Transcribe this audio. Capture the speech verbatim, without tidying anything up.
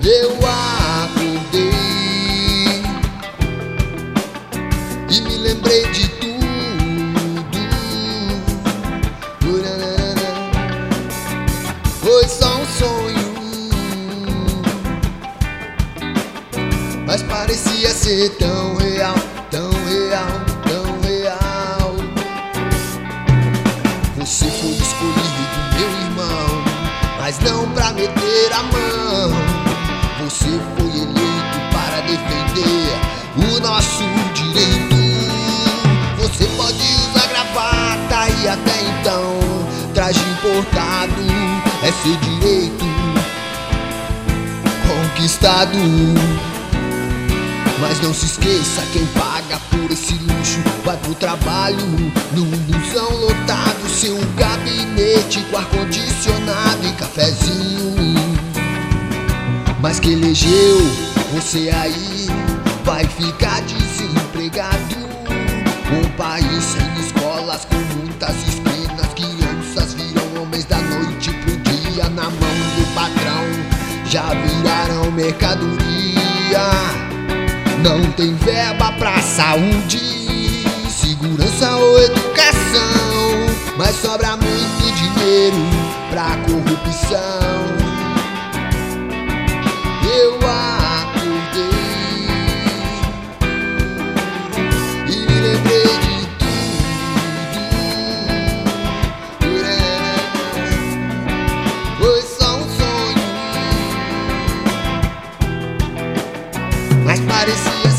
Eu acordei e me lembrei de tudo. Foi só um sonho, mas parecia ser tão real, tão real, tão real. Você foi escolhido, meu irmão, mas não pra meter a mão. Você foi eleito para defender o nosso direito. Você pode usar gravata e até então traje importado, é seu direito conquistado. Mas não se esqueça, quem paga por esse luxo vai pro trabalho num busão lotado, seu gabinete com ar-condicionado e cafezinho. Mas que elegeu você aí vai ficar desempregado. Um país sem escolas, com muitas esquinas, crianças viram homens da noite pro dia, na mão do patrão já viraram mercadoria. Não tem verba pra saúde, segurança ou educação, mas sobra muito dinheiro pra corrupção. Eu acordei e me lembrei de tudo. Foi só um sonho, mas parecia